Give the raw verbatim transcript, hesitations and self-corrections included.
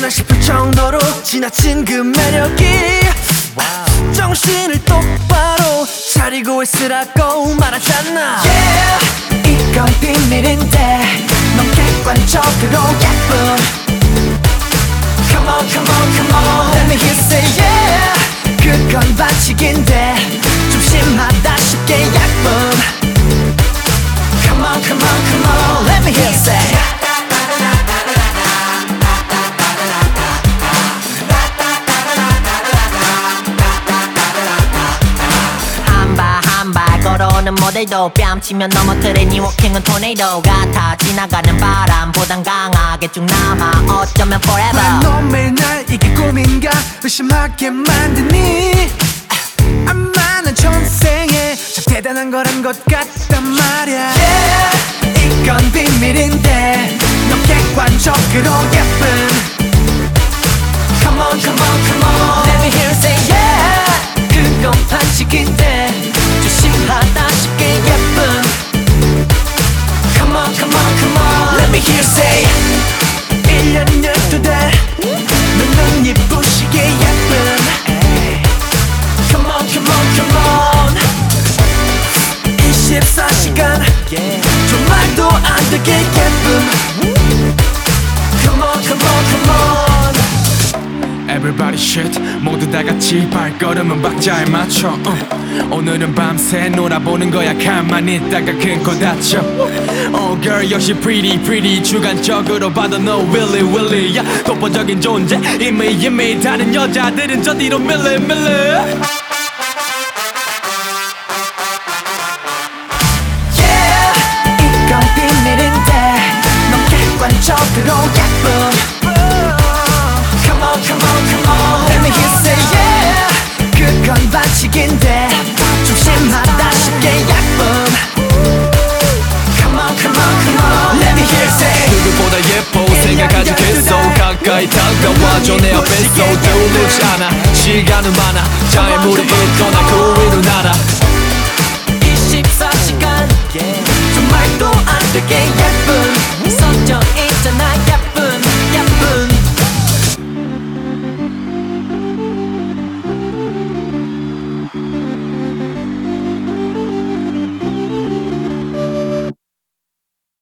아닌가 싶을 정도로 지나친 그 매력이 wow. 정신을 똑바로 차리고 있으라고 말하잖아 yeah. 이건 비밀인데 넌 객관적으로 예쁜 Come on, come on, come on Let me hear you say yeah 그건 반칙인데 좀 심하다 싶게 예쁜 Come on, come on, come on Let me hear you say 걸어오는 모델도 뺨치면 넘어뜨리니 워킹은 토네이도 같아 지나가는 바람보단 강하게 쭉 남아 어쩌면 forever 너 매일 날 이게 꿈인가 의심하게 만드니 아마 난 전생에 참 대단한 거란 것 같단 말이야 yeah. 이건 비밀인데 너 객관적으로 예쁜 Come on, come on, come on Let me hear you say yeah 그건 반칙인데 조심하다 싶게 예쁜 Come on, come on, come on Let me hear you say 일 년이 열두 달 넌 눈이 부시게 예쁜 Come on, come on, come on 이십사 시간 좀 말도 안 되게 예쁜 Come on, come on, come on Everybody shit 모두 다 같이 발걸음은 박자에 맞춰 uh. 오늘은 밤새 놀아보는 거야 가만히 있다가 큰 코 다쳐 Oh girl 역시 pretty pretty 주관적으로 봐도 no really really yeah. 독보적인 존재 이미 이미 다른 여자들은 저 뒤로 밀리 밀리 Yeah 이건 비밀인데 넌 객관적으로 예쁜 Come on, come on, come on Let me hear you say yeah 그건 반칙인데 좀 심하다 싶게 예쁜 Come on, come on, come on Let me hear you say 누구보다 예뻐 생각하지 계속 가까이 다가와줘 내 앞에서 들리지 않아 시간은 많아 자의 물이 있거나 그 위로 날아 이십사 시간 좀 말도 안 되게 예쁜